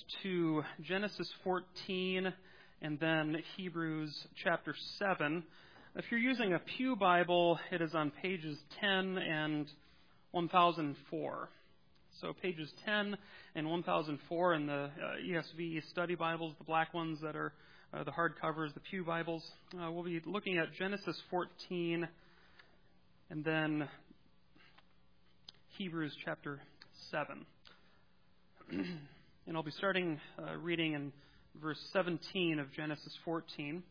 to Genesis 14 and then Hebrews chapter 7. If you're using a Pew Bible, it is on pages 10 and 1004. So pages 10 and 1004 in the ESV study Bibles, the black ones that are the hardcovers, the Pew Bibles. We'll be looking at Genesis 14 and then Hebrews chapter 7. And I'll be starting reading in verse 17 of Genesis 14.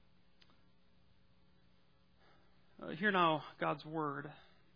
Hear now God's word.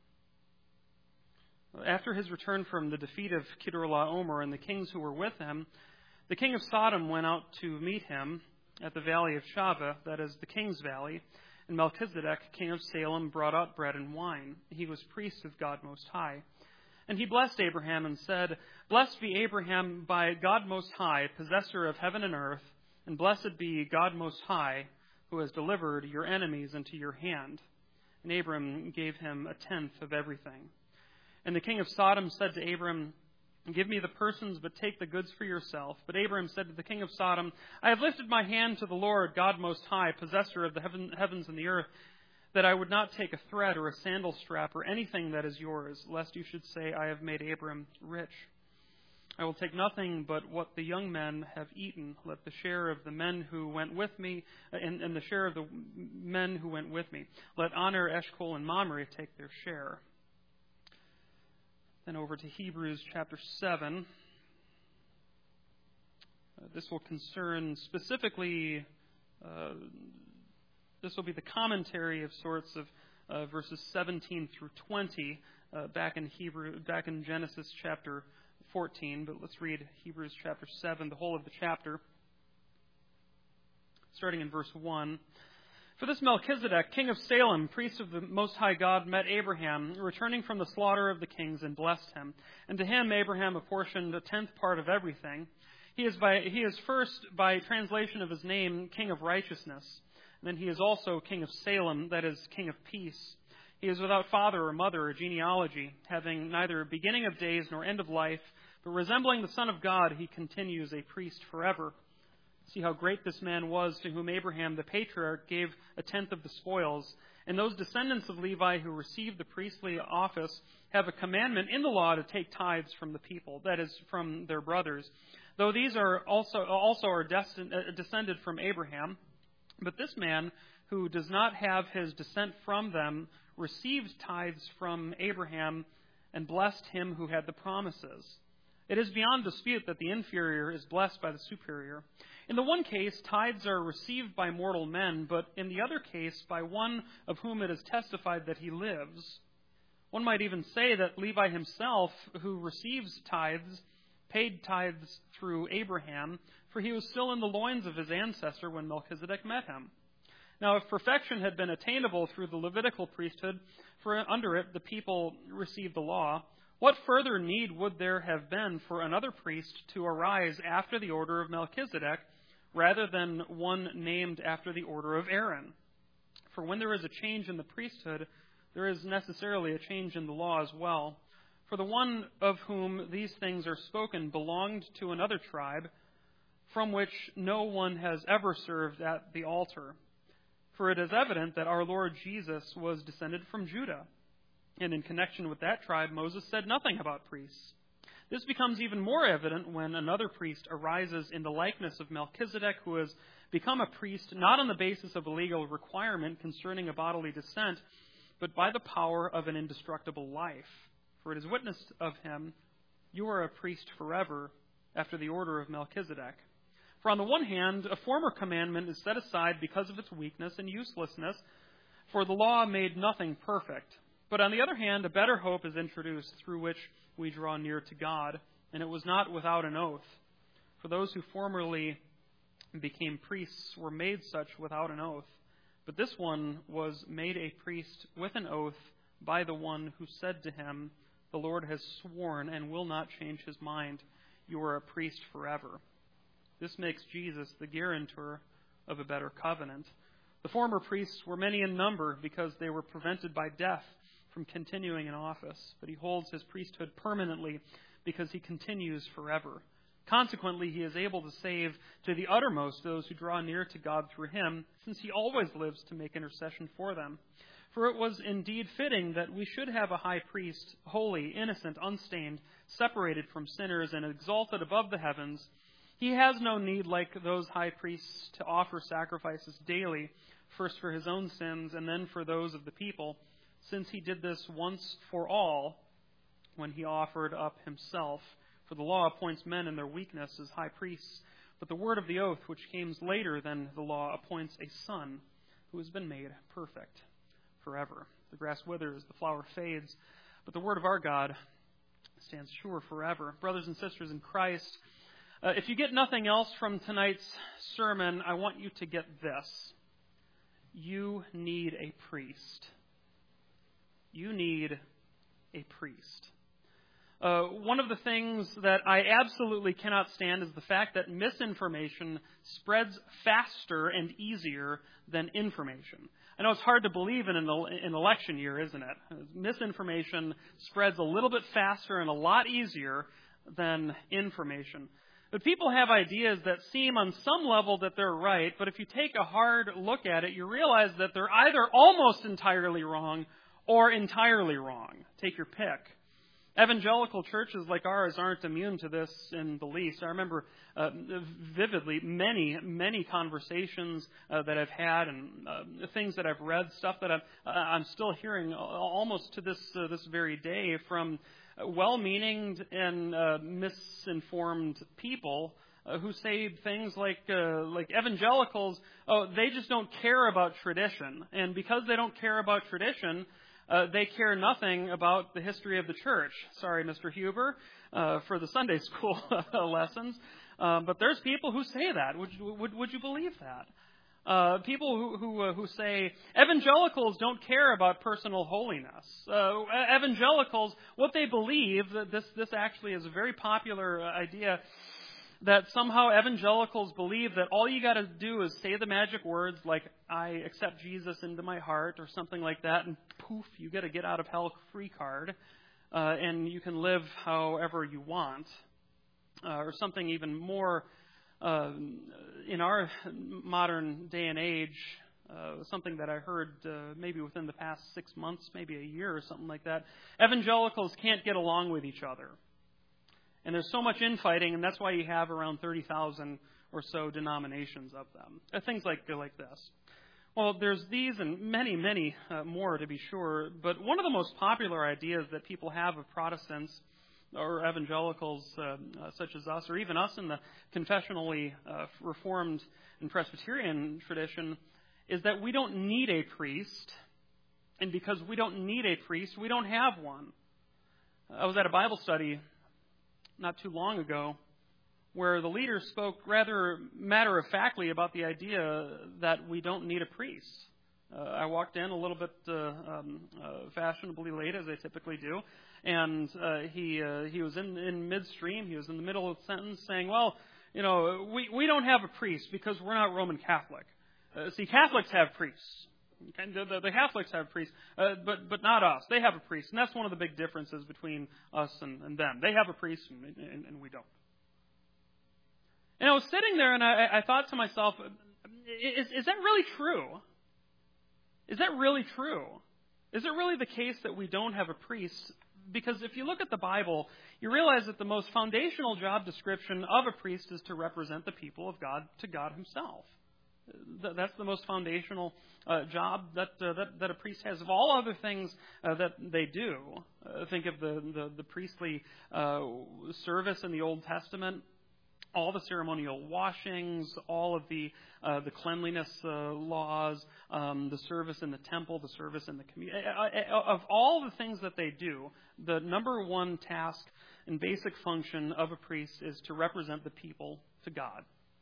After his return from the defeat of Kedorlaomer and the kings who were with him, the king of Sodom went out to meet him at the valley of Shaveh, that is, the king's valley, and Melchizedek, king of Salem, brought out bread and wine. He was priest of God Most High. And he blessed Abraham and said, Blessed be Abraham by God Most High, possessor of heaven and earth, and blessed be God Most High, who has delivered your enemies into your hand. And Abram gave him a tenth of everything. And the king of Sodom said to Abram, Give me the persons, but take the goods for yourself. But Abram said to the king of Sodom, I have lifted my hand to the Lord, God Most High, possessor of the heavens and the earth, that I would not take a thread or a sandal strap or anything that is yours, lest you should say, I have made Abram rich. I will take nothing but what the young men have eaten. Let the share of the men who went with me, and the share of the men who went with me. Let Aner, Eshcol, and Mamre take their share. Then over to Hebrews chapter 7. This will concern specifically, this will be the commentary of sorts of verses 17 through 20 back in Genesis chapter 14. But let's read Hebrews chapter 7, the whole of the chapter, starting in verse 1. For this Melchizedek, king of Salem, priest of the Most High God, met Abraham, returning from the slaughter of the kings, and blessed him. And to him Abraham apportioned a tenth part of everything. He is first, by translation of his name, King of Righteousness. And then he is also King of Salem, that is, King of Peace. He is without father or mother or genealogy, having neither beginning of days nor end of life, but resembling the Son of God, he continues a priest forever. See how great this man was, to whom Abraham the patriarch gave a tenth of the spoils. And those descendants of Levi who received the priestly office have a commandment in the law to take tithes from the people, that is, from their brothers, though these are also are descended from Abraham. But this man, who does not have his descent from them, received tithes from Abraham and blessed him who had the promises. It is beyond dispute that the inferior is blessed by the superior. In the one case, tithes are received by mortal men, but in the other case, by one of whom it is testified that he lives. One might even say that Levi himself, who receives tithes, paid tithes through Abraham, for he was still in the loins of his ancestor when Melchizedek met him. Now, if perfection had been attainable through the Levitical priesthood, for under it the people received the law, what further need would there have been for another priest to arise after the order of Melchizedek, rather than one named after the order of Aaron? For when there is a change in the priesthood, there is necessarily a change in the law as well. For the one of whom these things are spoken belonged to another tribe, from which no one has ever served at the altar. For it is evident that our Lord Jesus was descended from Judah. And in connection with that tribe, Moses said nothing about priests. This becomes even more evident when another priest arises in the likeness of Melchizedek, who has become a priest not on the basis of a legal requirement concerning a bodily descent, but by the power of an indestructible life. For it is witnessed of him, You are a priest forever, after the order of Melchizedek. For on the one hand, a former commandment is set aside because of its weakness and uselessness, for the law made nothing perfect. But on the other hand, a better hope is introduced, through which we draw near to God, and it was not without an oath. For those who formerly became priests were made such without an oath. But this one was made a priest with an oath by the one who said to him, The Lord has sworn and will not change his mind. You are a priest forever. This makes Jesus the guarantor of a better covenant. The former priests were many in number because they were prevented by death from continuing in office, but he holds his priesthood permanently because he continues forever. Consequently, he is able to save to the uttermost those who draw near to God through him, since he always lives to make intercession for them. For it was indeed fitting that we should have a high priest, holy, innocent, unstained, separated from sinners, and exalted above the heavens. He has no need, like those high priests, to offer sacrifices daily, first for his own sins and then for those of the people, since he did this once for all when he offered up himself. For the law appoints men in their weakness as high priests, but the word of the oath, which came later than the law, appoints a son who has been made perfect forever. The grass withers, the flower fades, but the word of our God stands sure forever. Brothers and sisters in Christ, if you get nothing else from tonight's sermon, I want you to get this. You need a priest. You need a priest. One of the things that I absolutely cannot stand is the fact that misinformation spreads faster and easier than information. I know it's hard to believe in an election year, isn't it? Misinformation spreads a little bit faster and a lot easier than information. But people have ideas that seem on some level that they're right, but if you take a hard look at it, you realize that they're either almost entirely wrong or entirely wrong. Take your pick. Evangelical churches like ours aren't immune to this in the least. I remember vividly many conversations that I've had and things that I've read, stuff that I'm still hearing almost to this very day from well-meaning and misinformed people who say things like evangelicals, they just don't care about tradition. And because they don't care about tradition, they care nothing about the history of the church. Sorry, Mr. Huber, for the Sunday school lessons. But there's people who say that. Would you believe that? People who say evangelicals don't care about personal holiness. Evangelicals, what they believe, this actually is a very popular idea, that somehow evangelicals believe that all you got to do is say the magic words like, I accept Jesus into my heart, or something like that, and poof, you get a get out of hell free card, and you can live however you want. Or something even more in our modern day and age, something that I heard maybe within the past 6 months, maybe a year or something like that. Evangelicals can't get along with each other. And there's so much infighting, and that's why you have around 30,000 or so denominations of them. Things like this. Well, there's these and many more to be sure, but one of the most popular ideas that people have of Protestants or evangelicals such as us, or even us in the confessionally Reformed and Presbyterian tradition, is that we don't need a priest, and because we don't need a priest, we don't have one. I was at a Bible study not too long ago where the leader spoke rather matter-of-factly about the idea that we don't need a priest. I walked in a little bit fashionably late, as I typically do, and he was in midstream. He was in the middle of the sentence saying, well, we don't have a priest because we're not Roman Catholic. See, Catholics have priests. Okay? The Catholics have priests, but not us. They have a priest, and that's one of the big differences between us and them. They have a priest, and we don't. And I was sitting there, and I thought to myself, is that really true? Is that really true? Is it really the case that we don't have a priest? Because if you look at the Bible, you realize that the most foundational job description of a priest is to represent the people of God to God himself. That's the most foundational job that a priest has. Of all other things that they do, think of the priestly service in the Old Testament, all the ceremonial washings, all of the cleanliness laws, the service in the temple, the service in the community. Of all the things that they do, the number one task and basic function of a priest is to represent the people to God.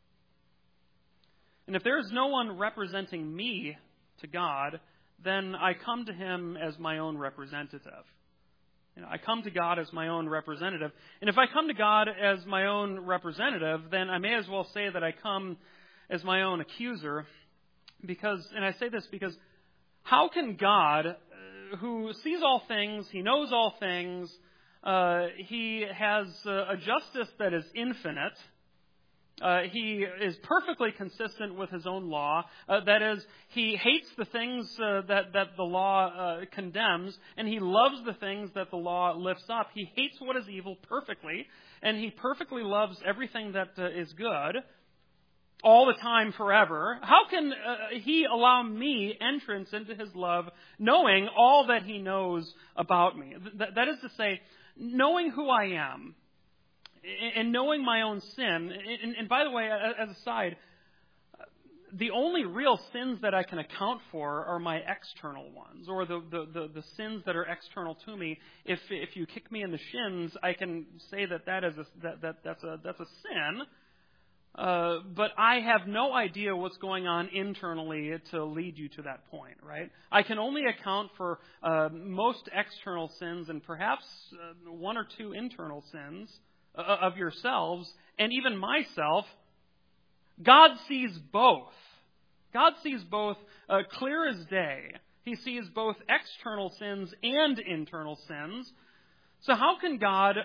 And if there is no one representing me to God, then I come to him as my own representative. I come to God as my own representative. And if I come to God as my own representative, then I may as well say that I come as my own accuser. And I say this because how can God, who sees all things, he knows all things, He has a justice that is infinite. He is perfectly consistent with his own law. That is, he hates the things that the law condemns, and he loves the things that the law lifts up. He hates what is evil perfectly, and he perfectly loves everything that is good all the time, forever. How can he allow me entrance into his love, knowing all that he knows about me? That is to say, knowing who I am, and knowing my own sin. And by the way, as a side, the only real sins that I can account for are my external ones, or the sins that are external to me. If you kick me in the shins, I can say that's a sin. But I have no idea what's going on internally to lead you to that point, right? I can only account for most external sins and perhaps one or two internal sins of yourselves, and even myself. God sees both. God sees both clear as day. He sees both external sins and internal sins. So how can God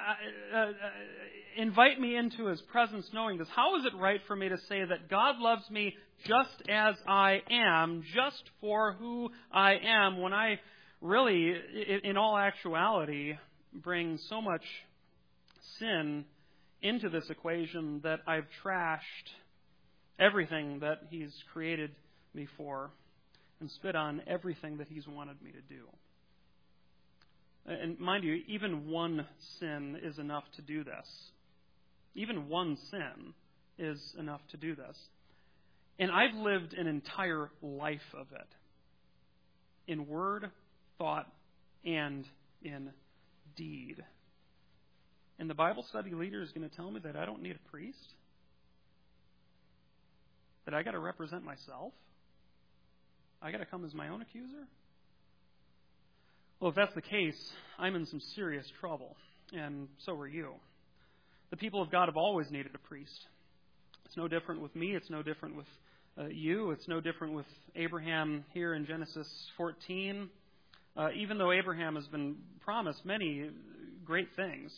invite me into His presence knowing this? How is it right for me to say that God loves me just as I am, just for who I am, when I really, in all actuality, bring so much sin into this equation that I've trashed everything that He's created me for and spit on everything that He's wanted me to do? And mind you, even one sin is enough to do this. Even one sin is enough to do this. And I've lived an entire life of it, in word, thought, and in deed. And the Bible study leader is going to tell me that I don't need a priest? That I got to represent myself? I got to come as my own accuser? Well, if that's the case, I'm in some serious trouble, and so are you. The people of God have always needed a priest. It's no different with me. It's no different with you. It's no different with Abraham here in Genesis 14. Even though Abraham has been promised many great things,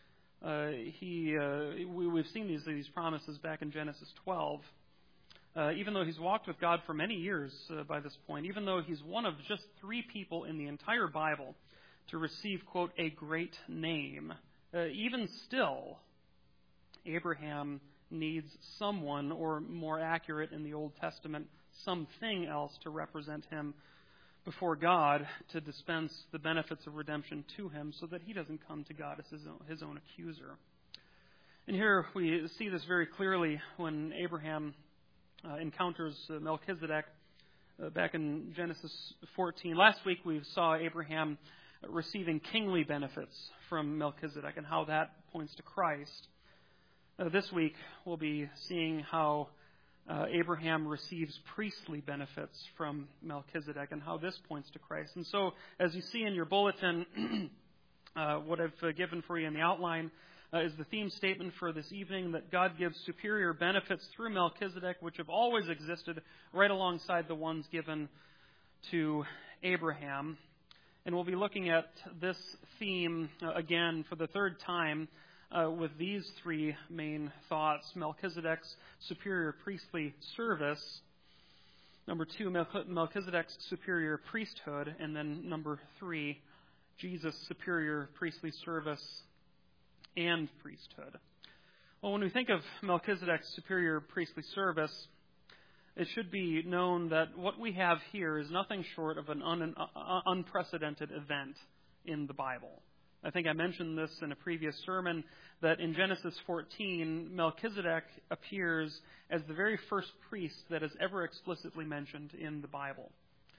we've seen these promises back in Genesis 12. Even though he's walked with God for many years by this point, even though he's one of just 3 people in the entire Bible to receive, quote, a great name, even still, Abraham needs someone, or more accurate in the Old Testament, something else to represent him before God to dispense the benefits of redemption to him so that he doesn't come to God as his own accuser. And here we see this very clearly when Abraham encounters Melchizedek back in Genesis 14. Last week we saw Abraham receiving kingly benefits from Melchizedek and how that points to Christ. This week we'll be seeing how Abraham receives priestly benefits from Melchizedek and how this points to Christ. And so, as you see in your bulletin, what I've given for you in the outline is the theme statement for this evening, that God gives superior benefits through Melchizedek, which have always existed right alongside the ones given to Abraham. And we'll be looking at this theme again for the third time with these 3 main thoughts: Melchizedek's superior priestly service, number 2, Melchizedek's superior priesthood, and then number 3, Jesus' superior priestly service and priesthood. Well, when we think of Melchizedek's superior priestly service, it should be known that what we have here is nothing short of an unprecedented event in the Bible. I think I mentioned this in a previous sermon, that in Genesis 14, Melchizedek appears as the very first priest that is ever explicitly mentioned in the Bible.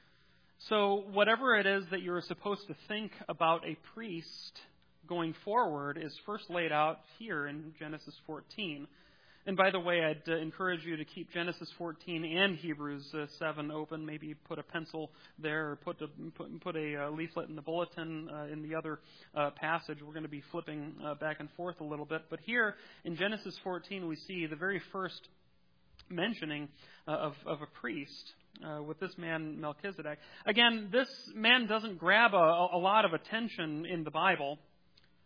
So whatever it is that you're supposed to think about a priest going forward is first laid out here in Genesis 14. And by the way, I'd encourage you to keep Genesis 14 and Hebrews 7 open. Maybe put a pencil there, or put a leaflet in the bulletin in the other passage. We're going to be flipping back and forth a little bit. But here in Genesis 14, we see the very first mentioning of a priest with this man Melchizedek. Again, this man doesn't grab a lot of attention in the Bible.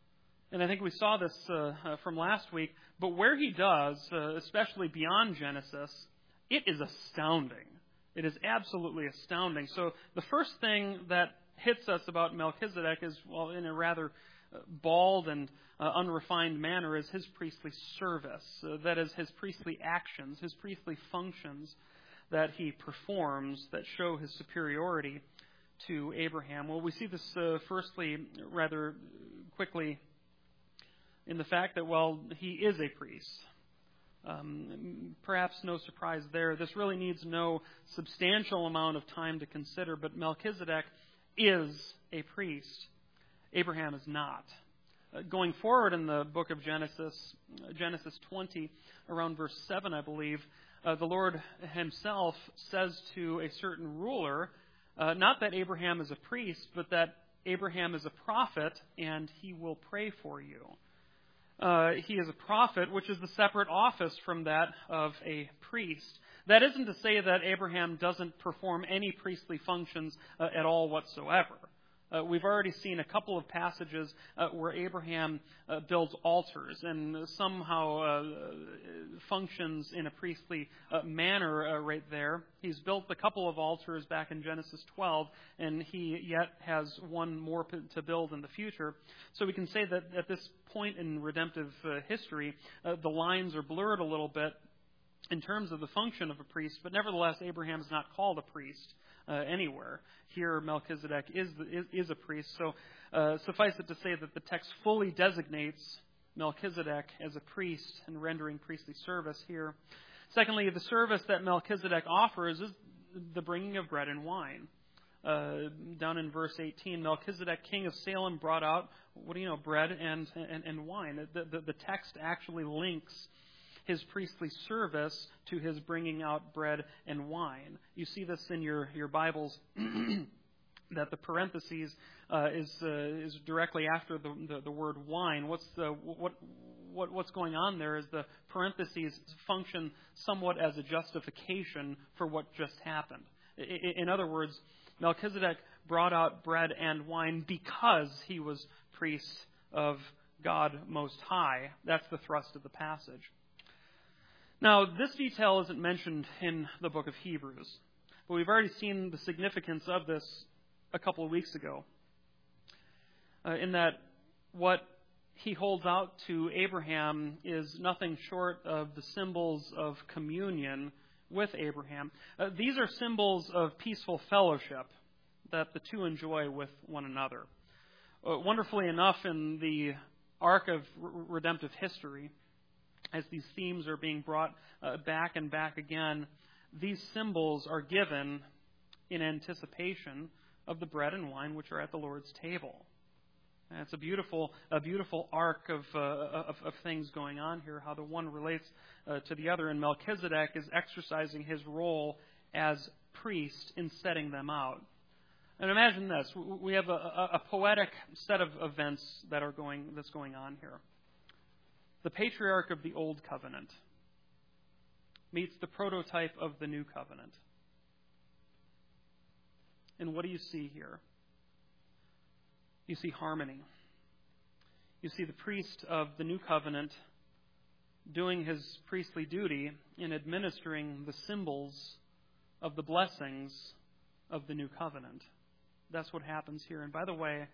And I think we saw this from last week, but where he does, especially beyond Genesis, it is astounding. It is absolutely astounding. So the first thing that hits us about Melchizedek is, well, in a rather bald and unrefined manner, is his priestly service. That is, his priestly actions, his priestly functions that he performs that show his superiority to Abraham. Well, we see this firstly rather quickly in the fact that, well, he is a priest. Perhaps no surprise there. This really needs no substantial amount of time to consider, but Melchizedek is a priest. Abraham is not. Going forward in the book of Genesis, Genesis 20, around verse 7, I believe, the Lord himself says to a certain ruler, not that Abraham is a priest, but that Abraham is a prophet, and he will pray for you. He is a prophet, which is the separate office from that of a priest. That isn't to say that Abraham doesn't perform any priestly functions at all whatsoever. We've already seen a couple of passages where Abraham builds altars and somehow functions in a priestly manner right there. He's built a couple of altars back in Genesis 12, and he yet has one more to build in the future. So we can say that at this point in redemptive history, the lines are blurred a little bit in terms of the function of a priest, but nevertheless, Abraham is not called a priest anywhere. Here, Melchizedek is a priest. So suffice it to say that the text fully designates Melchizedek as a priest and rendering priestly service here. Secondly, the service that Melchizedek offers is the bringing of bread and wine. Down in verse 18, Melchizedek, king of Salem, brought out, bread and wine. The text actually links his priestly service to his bringing out bread and wine. You see this in your Bibles, that the parentheses is directly after the word wine. What's going on there is the parentheses function somewhat as a justification for what just happened. In other words, Melchizedek brought out bread and wine because he was priest of God Most High. That's the thrust of the passage. Now, this detail isn't mentioned in the book of Hebrews, but we've already seen the significance of this a couple of weeks ago, in that what he holds out to Abraham is nothing short of the symbols of communion with Abraham. These are symbols of peaceful fellowship that the two enjoy with one another. Wonderfully enough, in the arc of redemptive history, as these themes are being brought back and back again, these symbols are given in anticipation of the bread and wine which are at the Lord's table. And it's a beautiful arc of things going on here, how the one relates to the other. And Melchizedek is exercising his role as priest in setting them out. And imagine this: we have a poetic set of events that's going on here. The patriarch of the Old Covenant meets the prototype of the New Covenant. And what do you see here? You see harmony. You see the priest of the New Covenant doing his priestly duty in administering the symbols of the blessings of the New Covenant. That's what happens here. And by the way,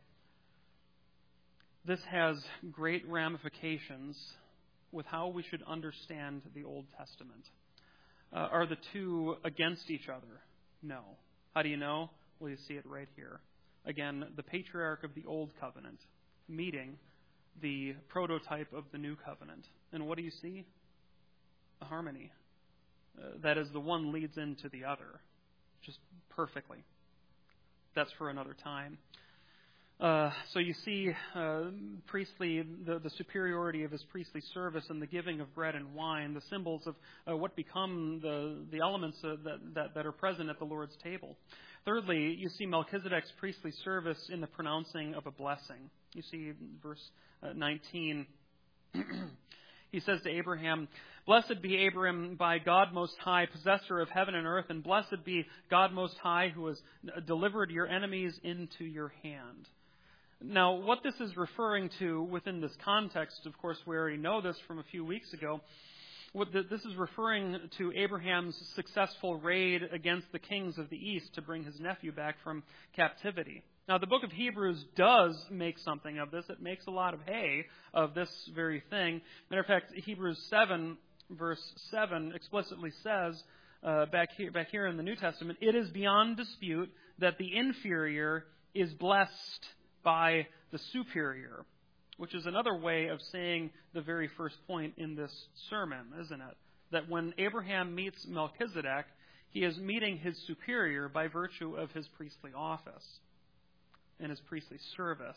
this has great ramifications with how we should understand the Old Testament. Are the two against each other? No. How do you know? Well, you see it right here. Again, the patriarch of the Old Covenant meeting the prototype of the New Covenant. And what do you see? A harmony. That is, the one leads into the other, just perfectly. That's for another time. So you see priestly, the superiority of his priestly service and the giving of bread and wine, the symbols of what become the elements that are present at the Lord's table. Thirdly, you see Melchizedek's priestly service in the pronouncing of a blessing. You see verse 19. He says to Abraham, "Blessed be Abram by God Most High, possessor of heaven and earth, and blessed be God Most High, who has delivered your enemies into your hand." Now, what this is referring to within this context, of course, we already know this from a few weeks ago. This is referring to Abraham's successful raid against the kings of the east to bring his nephew back from captivity. Now, the book of Hebrews does make something of this. It makes a lot of hay of this very thing. Matter of fact, Hebrews 7, verse 7 explicitly says, back here in the New Testament, it is beyond dispute that the inferior is blessed by the superior, which is another way of saying the very first point in this sermon, isn't it? That when Abraham meets Melchizedek, he is meeting his superior by virtue of his priestly office and his priestly service.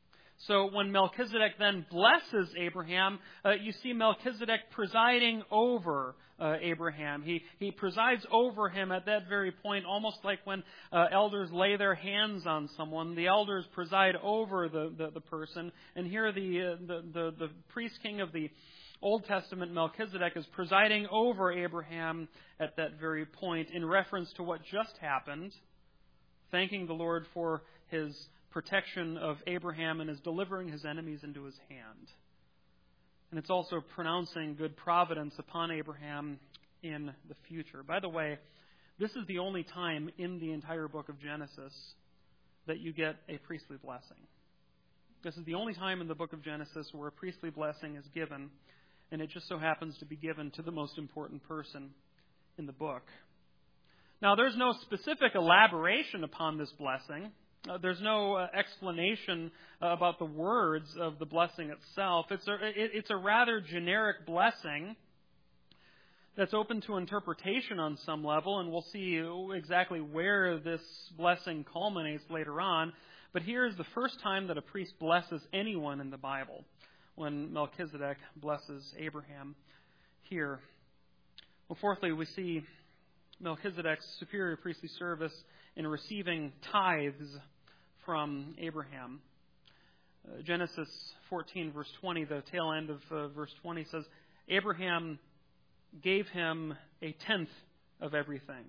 So when Melchizedek then blesses Abraham, you see Melchizedek presiding over Abraham. He presides over him at that very point, almost like when elders lay their hands on someone. The elders preside over the person. And here the priest king of the Old Testament, Melchizedek, is presiding over Abraham at that very point in reference to what just happened, thanking the Lord for his protection of Abraham and is delivering his enemies into his hand. And it's also pronouncing good providence upon Abraham in the future. By the way, this is the only time in the entire book of Genesis that you get a priestly blessing. This is the only time in the book of Genesis where a priestly blessing is given, and it just so happens to be given to the most important person in the book. Now, there's no specific elaboration upon this blessing. There's no explanation about the words of the blessing itself. It's a rather generic blessing that's open to interpretation on some level, and we'll see exactly where this blessing culminates later on. But here is the first time that a priest blesses anyone in the Bible, when Melchizedek blesses Abraham here. Well, fourthly, we see Melchizedek's superior priestly service in receiving tithes from Abraham. Genesis 14, verse 20, the tail end of verse 20 says, Abraham gave him a tenth of everything.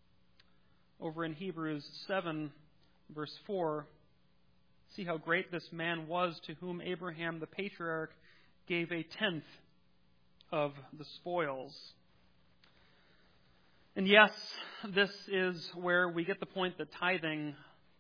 Over in Hebrews 7, verse 4, see how great this man was to whom Abraham the patriarch gave a tenth of the spoils. And yes, this is where we get the point that tithing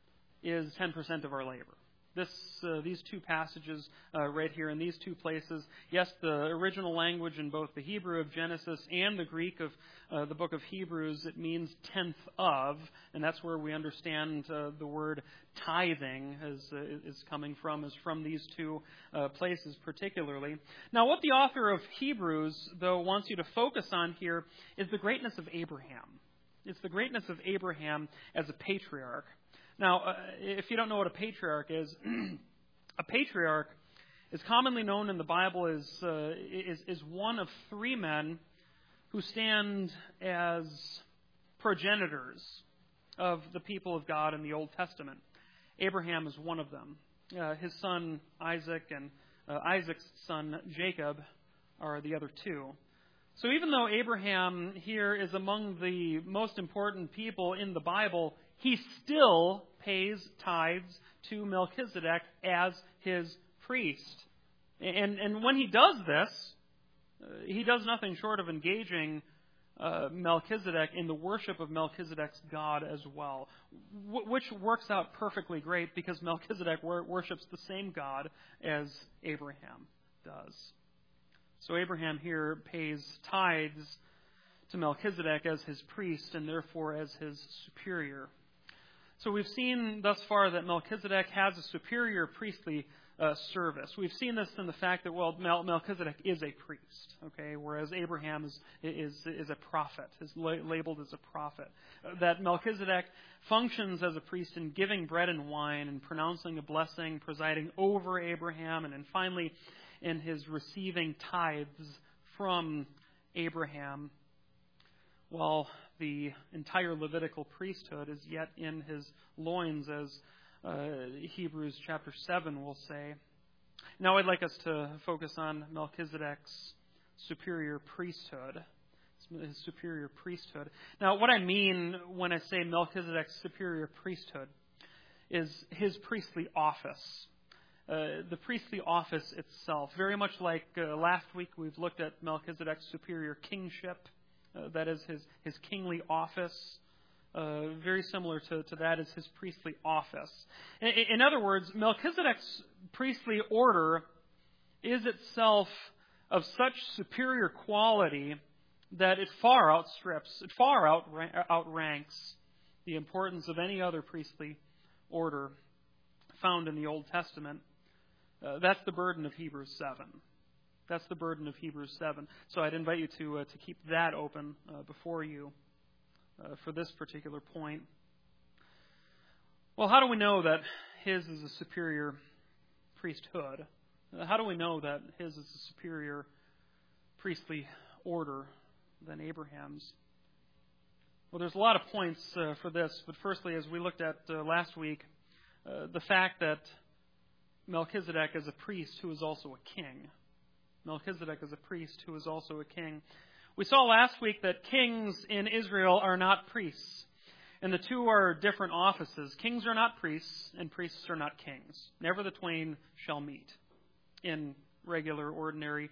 is 10% of our labor. These two passages right here in these two places, yes, the original language in both the Hebrew of Genesis and the Greek of the book of Hebrews, it means tenth of, and that's where we understand the word tithing is coming from, is from these two places particularly. Now, what the author of Hebrews, though, wants you to focus on here is the greatness of Abraham. It's the greatness of Abraham as a patriarch. Now, if you don't know what a patriarch is, a patriarch is commonly known in the Bible as one of three men who stand as progenitors of the people of God in the Old Testament. Abraham is one of them. His son Isaac and Isaac's son Jacob are the other two. So even though Abraham here is among the most important people in the Bible, he still pays tithes to Melchizedek as his priest. And when he does this, he does nothing short of engaging Melchizedek in the worship of Melchizedek's God as well, which works out perfectly great because Melchizedek worships the same God as Abraham does. So Abraham here pays tithes to Melchizedek as his priest and therefore as his superior. So we've seen thus far that Melchizedek has a superior priestly service. We've seen this in the fact that, well, Melchizedek is a priest, okay, whereas Abraham is a prophet, is labeled as a prophet. That Melchizedek functions as a priest in giving bread and wine and pronouncing a blessing, presiding over Abraham, and then finally in his receiving tithes from Abraham, while the entire Levitical priesthood is yet in his loins, as Hebrews chapter 7 will say. Now I'd like us to focus on Melchizedek's superior priesthood. His superior priesthood. Now what I mean when I say Melchizedek's superior priesthood is his priestly office. the priestly office itself. Very much like last week we've looked at Melchizedek's superior kingship. That is his kingly office. Very similar to that is his priestly office. In other words, Melchizedek's priestly order is itself of such superior quality that it far outranks the importance of any other priestly order found in the Old Testament. That's the burden of Hebrews 7. That's the burden of Hebrews 7. So I'd invite you to keep that open before you for this particular point. Well, how do we know that his is a superior priesthood? How do we know that his is a superior priestly order than Abraham's? Well, there's a lot of points for this, but firstly, as we looked at last week, the fact that Melchizedek is a priest who is also a king. Melchizedek is a priest who is also a king. We saw last week that kings in Israel are not priests, and the two are different offices. Kings are not priests, and priests are not kings. Never the twain shall meet in regular, ordinary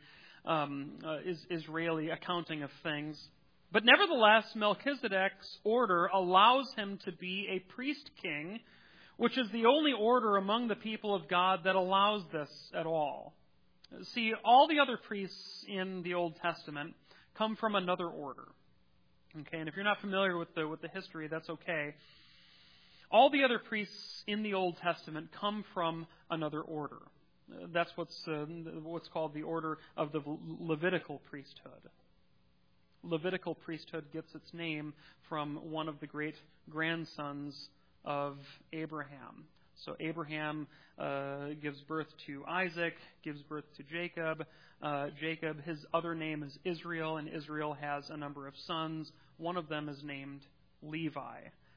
Israeli accounting of things. But nevertheless, Melchizedek's order allows him to be a priest-king, which is the only order among the people of God that allows this at all. See, all the other priests in the Old Testament come from another order. Okay, and if you're not familiar with the history, that's okay. All the other priests in the Old Testament come from another order. That's what's called the order of the Levitical priesthood. Levitical priesthood gets its name from one of the great grandsons of Abraham. So Abraham gives birth to Isaac, gives birth to Jacob. Jacob, his other name is Israel, and Israel has a number of sons. One of them is named Levi.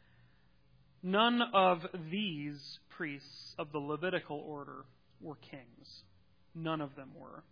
None of these priests of the Levitical order were kings. None of them were.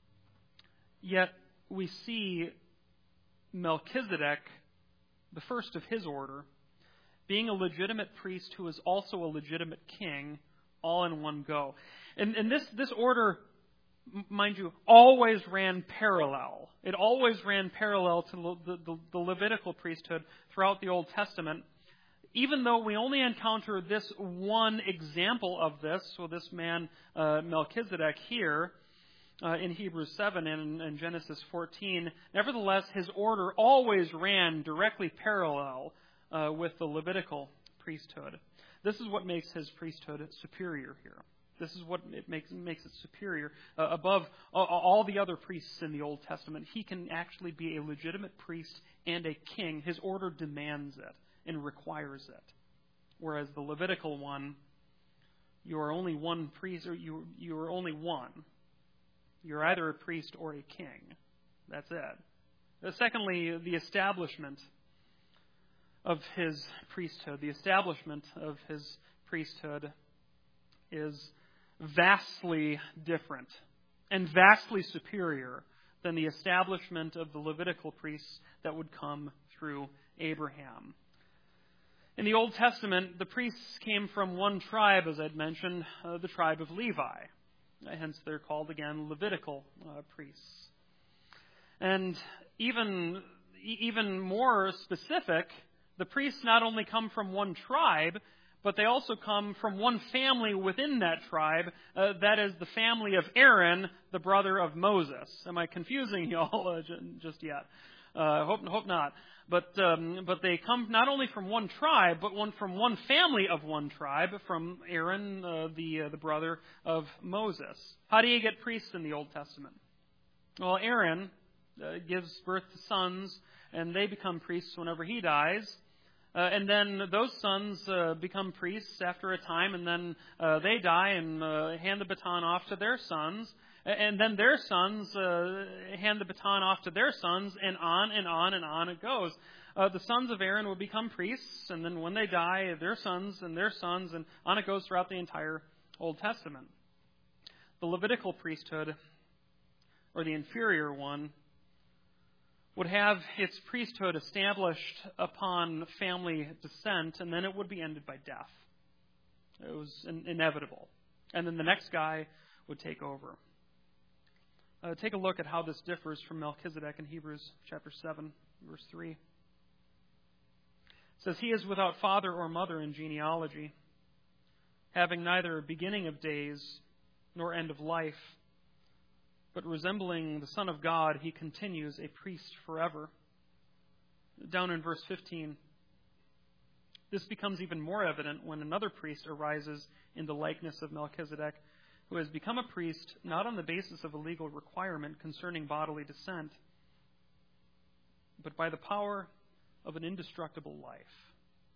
Yet we see Melchizedek, the first of his order, being a legitimate priest who is also a legitimate king, all in one go. And this order, mind you, always ran parallel. It always ran parallel to the Levitical priesthood throughout the Old Testament. Even though we only encounter this one example of this, so this man Melchizedek here, in Hebrews 7 and in Genesis 14, nevertheless, his order always ran directly parallel with the Levitical priesthood. This is what makes his priesthood superior here. This is what it makes it superior above all the other priests in the Old Testament. He can actually be a legitimate priest and a king. His order demands it and requires it. Whereas the Levitical one, you are only one priest, or you are only one. You're either a priest or a king. That's it. Secondly, the establishment of his priesthood. The establishment of his priesthood is vastly different and vastly superior than the establishment of the Levitical priests that would come through Abraham. In the Old Testament, the priests came from one tribe, as I'd mentioned, the tribe of Levi. Hence, they're called, again, Levitical priests. And even more specific, the priests not only come from one tribe, but they also come from one family within that tribe. That is the family of Aaron, the brother of Moses. Am I confusing you all just yet? Hope not. But they come not only from one tribe, but from one family of one tribe, from Aaron, the brother of Moses. How do you get priests in the Old Testament? Well, Aaron gives birth to sons, and they become priests whenever he dies. And then those sons become priests after a time, and then they die and hand the baton off to their sons. And then their sons hand the baton off to their sons, and on and on and on it goes. The sons of Aaron will become priests, and then when they die, their sons, and on it goes throughout the entire Old Testament. The Levitical priesthood, or the inferior one, would have its priesthood established upon family descent, and then it would be ended by death. It was inevitable. and then the next guy would take over. Take a look at how this differs from Melchizedek in Hebrews chapter 7, verse 3. It says, "He is without father or mother in genealogy, having neither beginning of days nor end of life, but resembling the Son of God, he continues a priest forever." Down in verse 15, this becomes even more evident when another priest arises in the likeness of Melchizedek, who has become a priest not on the basis of a legal requirement concerning bodily descent, but by the power of an indestructible life.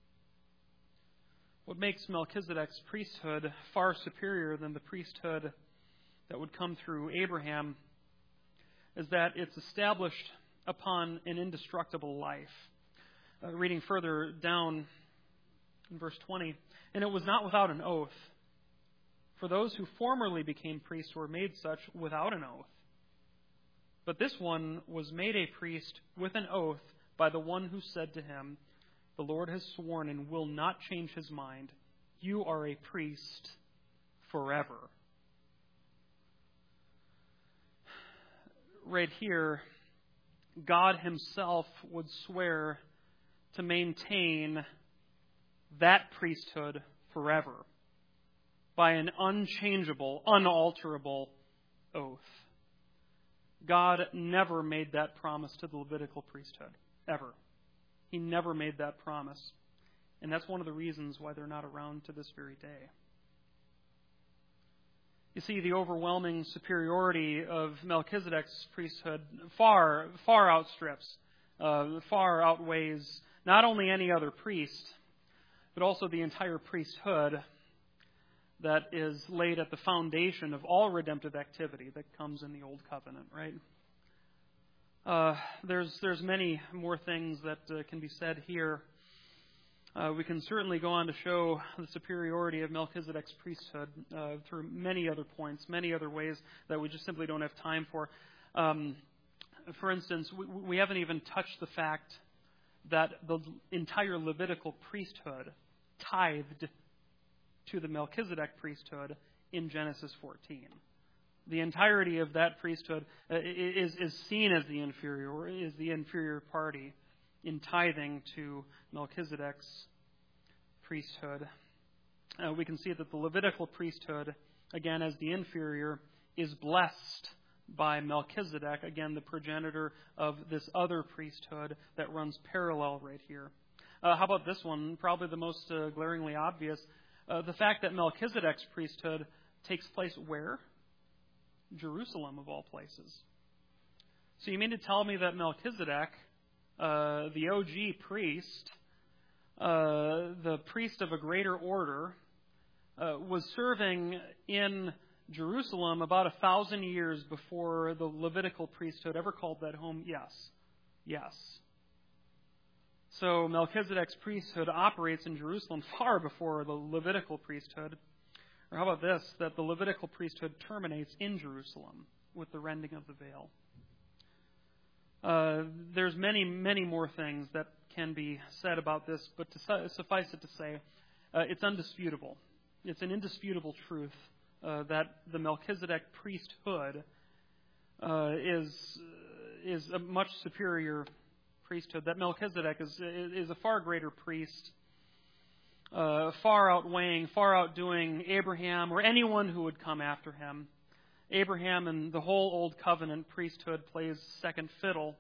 What makes Melchizedek's priesthood far superior than the priesthood that would come through Abraham is that it's established upon an indestructible life. Reading further down in verse 20, "And it was not without an oath. For those who formerly became priests were made such without an oath. But this one was made a priest with an oath by the one who said to him, 'The Lord has sworn and will not change his mind. You are a priest forever.'" Right here, God himself would swear to maintain that priesthood forever by an unchangeable, unalterable oath. God never made that promise to the Levitical priesthood, ever. He never made that promise. And that's one of the reasons why they're not around to this very day. You see, the overwhelming superiority of Melchizedek's priesthood far outstrips, far outweighs not only any other priest, but also the entire priesthood that is laid at the foundation of all redemptive activity that comes in the Old Covenant, right? There's many more things that can be said here. We can certainly go on to show the superiority of Melchizedek's priesthood through many other points, many other ways that we just simply don't have time for. For instance, we haven't even touched the fact that the entire Levitical priesthood tithed to the Melchizedek priesthood in Genesis 14. The entirety of that priesthood is seen as the inferior party in tithing to Melchizedek's priesthood. We can see that the Levitical priesthood, again as the inferior, is blessed by Melchizedek, again the progenitor of this other priesthood that runs parallel right here. How about this one? Probably the most glaringly obvious. The fact that Melchizedek's priesthood takes place where? Jerusalem, of all places. So you mean to tell me that Melchizedek, the OG priest, the priest of a greater order, was serving in Jerusalem about 1,000 years before the Levitical priesthood ever called that home? Yes. So Melchizedek's priesthood operates in Jerusalem far before the Levitical priesthood. Or how about this, that the Levitical priesthood terminates in Jerusalem with the rending of the veil. There's many, many more things that can be said about this, but to suffice it to say, it's undisputable. It's an indisputable truth that the Melchizedek priesthood is a much superior priesthood. That Melchizedek is a far greater priest, far outdoing Abraham or anyone who would come after him. Abraham and the whole Old Covenant priesthood plays second fiddle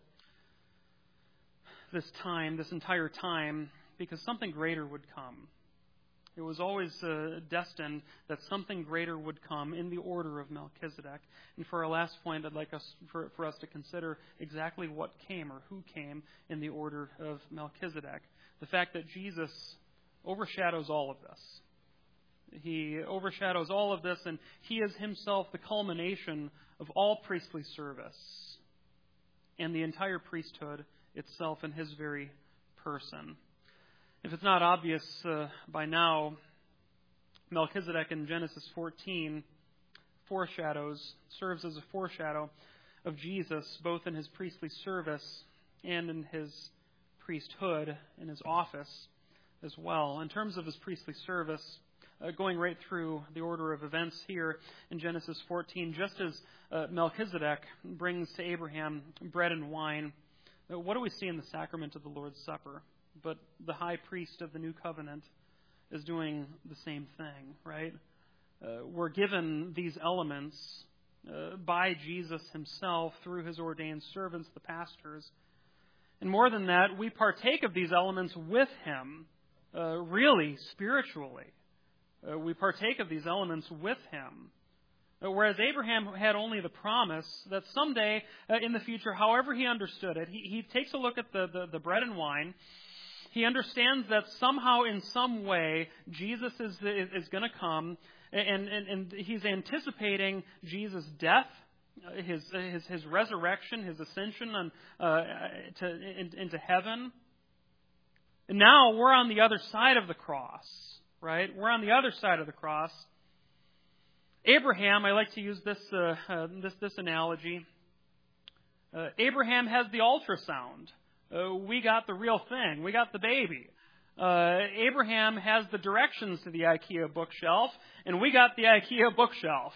this entire time, because something greater would come. It was always destined that something greater would come in the order of Melchizedek. And for our last point, I'd like for us to consider exactly what came or who came in the order of Melchizedek. The fact that Jesus overshadows all of this. He overshadows all of this, and he is himself the culmination of all priestly service and the entire priesthood itself in his very person. If it's not obvious by now, Melchizedek in Genesis 14 serves as a foreshadow of Jesus, both in his priestly service and in his priesthood, in his office as well. In terms of his priestly service, going right through the order of events here in Genesis 14, just as Melchizedek brings to Abraham bread and wine, what do we see in the sacrament of the Lord's Supper? But the high priest of the new covenant is doing the same thing, right? We're given these elements by Jesus himself through his ordained servants, the pastors. And more than that, we partake of these elements with him, really, spiritually. We partake of these elements with him. Whereas Abraham had only the promise that someday in the future, however he understood it, he takes a look at the bread and wine. He understands that somehow, in some way, Jesus is going to come, and he's anticipating Jesus' death, his resurrection, his ascension into heaven. And now we're on the other side of the cross, right? We're on the other side of the cross. Abraham, I like to use this analogy. Abraham has the ultrasound. We got the real thing. We got the baby. Abraham has the directions to the IKEA bookshelf, and we got the IKEA bookshelf.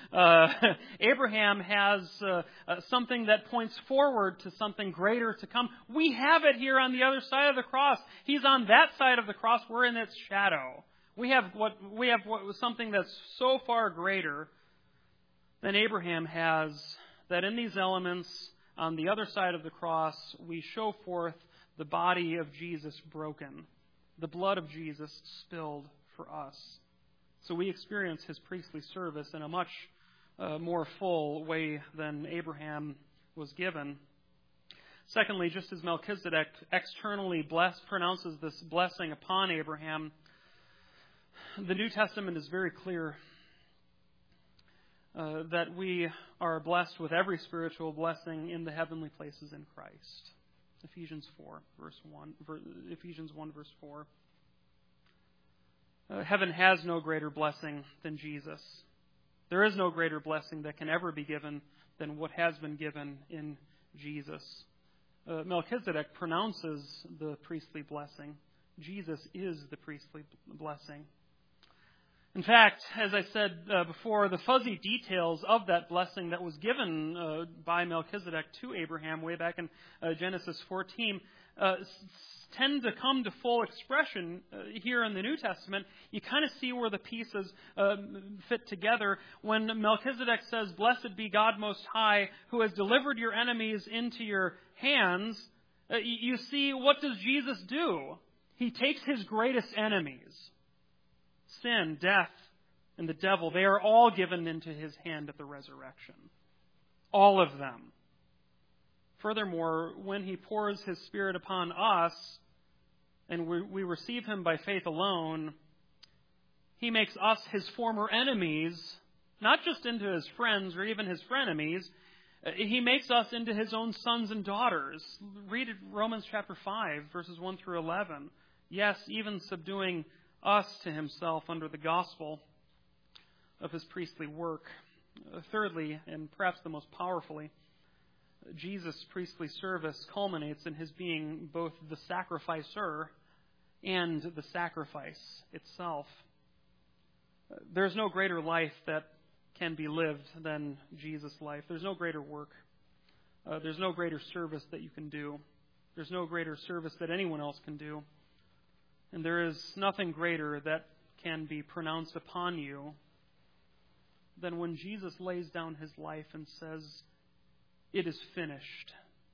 Abraham has something that points forward to something greater to come. We have it here on the other side of the cross. He's on that side of the cross. We're in its shadow. We have something that's so far greater than Abraham has, that in these elements on the other side of the cross, we show forth the body of Jesus broken, the blood of Jesus spilled for us. So we experience his priestly service in a much more full way than Abraham was given. Secondly, just as Melchizedek externally pronounces this blessing upon Abraham, the New Testament is very clear that we are blessed with every spiritual blessing in the heavenly places in Christ. Ephesians 1, verse 4. Heaven has no greater blessing than Jesus. There is no greater blessing that can ever be given than what has been given in Jesus. Melchizedek pronounces the priestly blessing. Jesus is the priestly blessing. In fact, as I said before, the fuzzy details of that blessing that was given by Melchizedek to Abraham way back in Genesis 14 tend to come to full expression here in the New Testament. You kind of see where the pieces fit together when Melchizedek says, "Blessed be God Most High, who has delivered your enemies into your hands." You see, what does Jesus do? He takes his greatest enemies, sin, death, and the devil. They are all given into his hand at the resurrection. All of them. Furthermore, when he pours his Spirit upon us, and we receive him by faith alone, he makes us his former enemies, not just into his friends or even his frenemies. He makes us into his own sons and daughters. Read Romans chapter 5, verses 1 through 11. Yes, even subduing us to himself under the gospel of his priestly work. Thirdly, and perhaps the most powerfully, Jesus' priestly service culminates in his being both the sacrificer and the sacrifice itself. There's no greater life that can be lived than Jesus' life. There's no greater work. There's no greater service that you can do. There's no greater service that anyone else can do. And there is nothing greater that can be pronounced upon you than when Jesus lays down his life and says, "It is finished."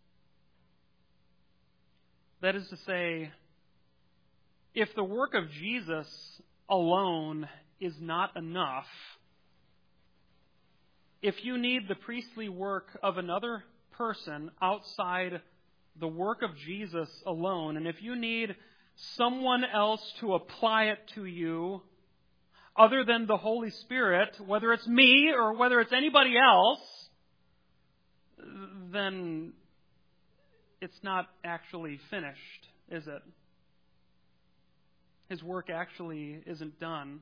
That is to say, if the work of Jesus alone is not enough, if you need the priestly work of another person outside the work of Jesus alone, and if you need someone else to apply it to you other than the Holy Spirit, whether it's me or whether it's anybody else, then it's not actually finished, is it? His work actually isn't done.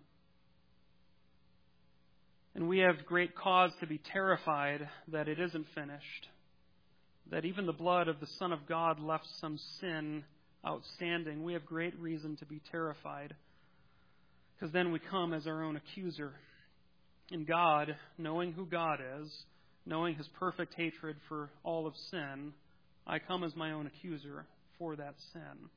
And we have great cause to be terrified that it isn't finished, that even the blood of the Son of God left some sin outstanding. We have great reason to be terrified. Because then we come as our own accuser. And God, knowing who God is, knowing His perfect hatred for all of sin, I come as my own accuser for that sin.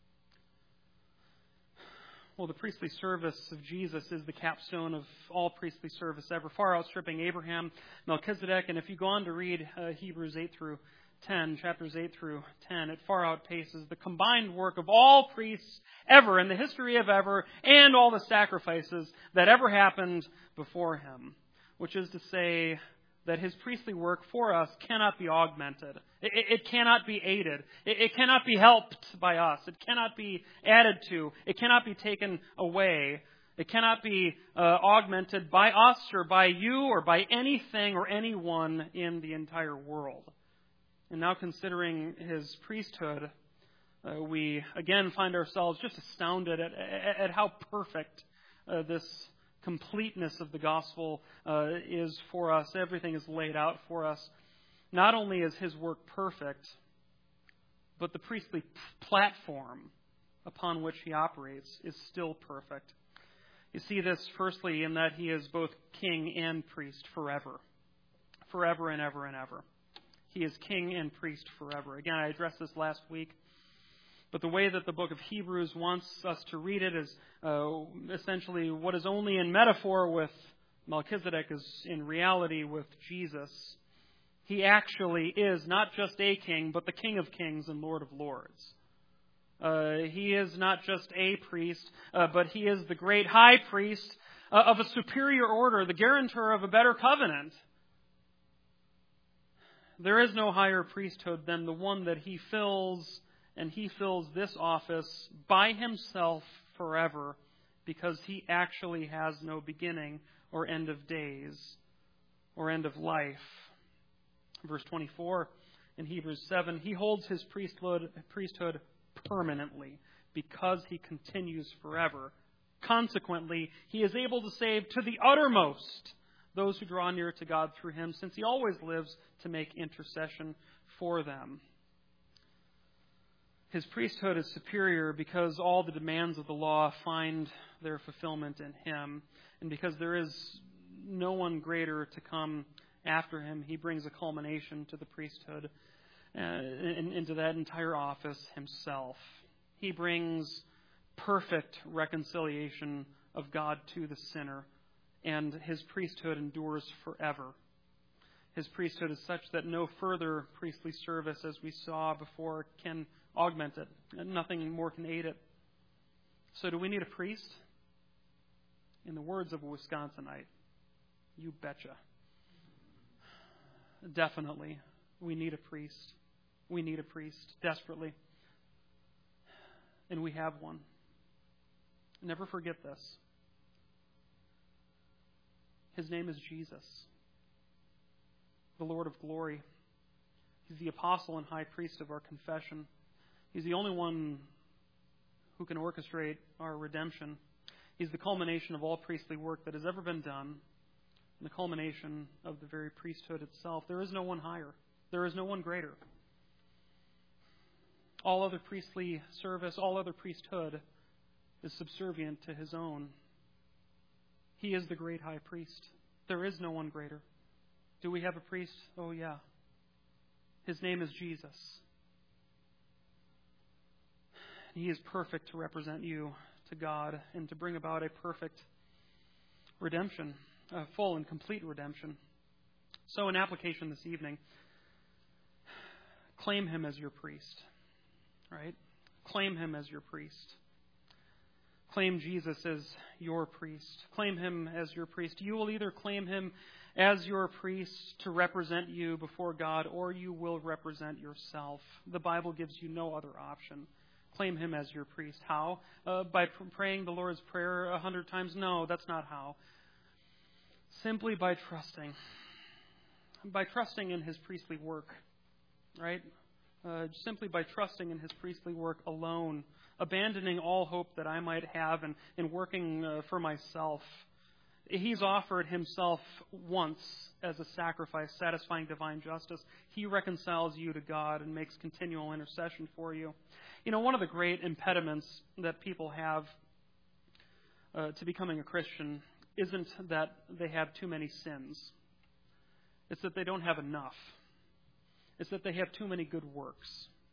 Well, the priestly service of Jesus is the capstone of all priestly service ever, far outstripping Abraham, Melchizedek, and if you go on to read Hebrews 8 through 10, chapters 8 through 10, it far outpaces the combined work of all priests ever in the history of ever and all the sacrifices that ever happened before Him, which is to say that His priestly work for us cannot be augmented. It cannot be aided. It cannot be helped by us. It cannot be added to. It cannot be taken away. It cannot be augmented by us or by you or by anything or anyone in the entire world. And now considering His priesthood, we again find ourselves just astounded at how perfect this completeness of the gospel is for us. Everything is laid out for us. Not only is His work perfect, but the priestly platform upon which He operates is still perfect. You see this firstly in that He is both king and priest forever. Forever and ever and ever. He is king and priest forever. Again, I addressed this last week. But the way that the book of Hebrews wants us to read it is essentially what is only in metaphor with Melchizedek is in reality with Jesus. He actually is not just a king, but the King of Kings and Lord of Lords. He is not just a priest, but He is the great high priest of a superior order, the guarantor of a better covenant. There is no higher priesthood than the one that He fills, and He fills this office by Himself forever because He actually has no beginning or end of days or end of life. Verse 24 in Hebrews 7, He holds His priesthood permanently because He continues forever. Consequently, He is able to save to the uttermost those who draw near to God through Him, since He always lives to make intercession for them. His priesthood is superior because all the demands of the law find their fulfillment in Him. And because there is no one greater to come after Him, He brings a culmination to the priesthood and into that entire office Himself. He brings perfect reconciliation of God to the sinner, and His priesthood endures forever. His priesthood is such that no further priestly service, as we saw before, can augment it. Nothing more can aid it. So do we need a priest? In the words of a Wisconsinite, you betcha. Definitely, we need a priest. We need a priest desperately. And we have one. Never forget this. His name is Jesus, the Lord of glory. He's the apostle and high priest of our confession. He's the only one who can orchestrate our redemption. He's the culmination of all priestly work that has ever been done, and the culmination of the very priesthood itself. There is no one higher. There is no one greater. All other priestly service, all other priesthood is subservient to His own. He is the great high priest. There is no one greater. Do we have a priest? Oh, yeah. His name is Jesus. He is perfect to represent you to God and to bring about a perfect redemption, a full and complete redemption. So in application this evening, claim Him as your priest, right? Claim Him as your priest. Claim Jesus as your priest. Claim Him as your priest. You will either claim Him as your priest to represent you before God, or you will represent yourself. The Bible gives you no other option. Claim Him as your priest. How? By praying the Lord's Prayer 100 times? No, that's not how. Simply by trusting. By trusting in His priestly work. Right? Simply by trusting in His priestly work alone. Abandoning all hope that I might have in working for myself. He's offered Himself once as a sacrifice, satisfying divine justice. He reconciles you to God and makes continual intercession for you. You know, one of the great impediments that people have to becoming a Christian isn't that they have too many sins. It's that they don't have enough. It's that they have too many good works.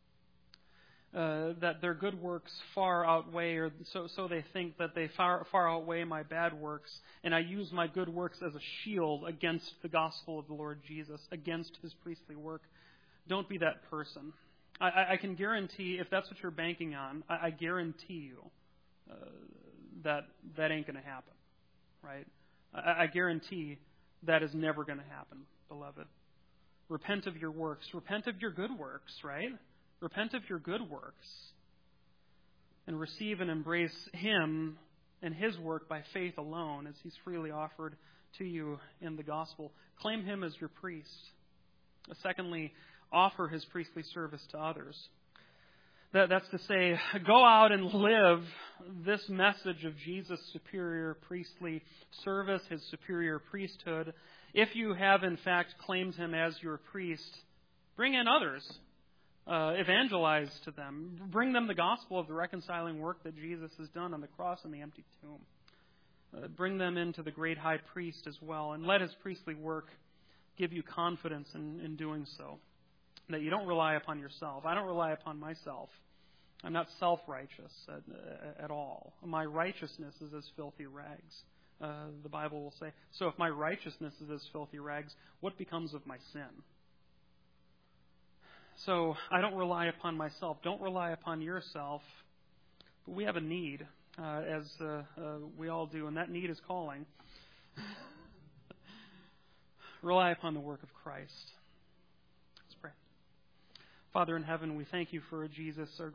That their good works far outweigh, or so they think that they far outweigh my bad works, and I use my good works as a shield against the gospel of the Lord Jesus, against His priestly work. Don't be that person. I can guarantee, if that's what you're banking on, I guarantee you that ain't going to happen, right? I guarantee that is never going to happen, beloved. Repent of your works. Repent of your good works, right? Repent of your good works and receive and embrace Him and His work by faith alone as He's freely offered to you in the gospel. Claim Him as your priest. Secondly, offer His priestly service to others. That's to say, go out and live this message of Jesus' superior priestly service, His superior priesthood. If you have in fact claimed Him as your priest, bring in others. Evangelize to them. Bring them the gospel of the reconciling work that Jesus has done on the cross and the empty tomb. Bring them into the great high priest as well, and let His priestly work give you confidence in doing so. That you don't rely upon yourself. I don't rely upon myself. I'm not self-righteous at all. My righteousness is as filthy rags, the Bible will say. So if my righteousness is as filthy rags, what becomes of my sin? So I don't rely upon myself. Don't rely upon yourself. But we have a need, as we all do, and that need is calling. Rely upon the work of Christ. Let's pray. Father in heaven, we thank You for Jesus, our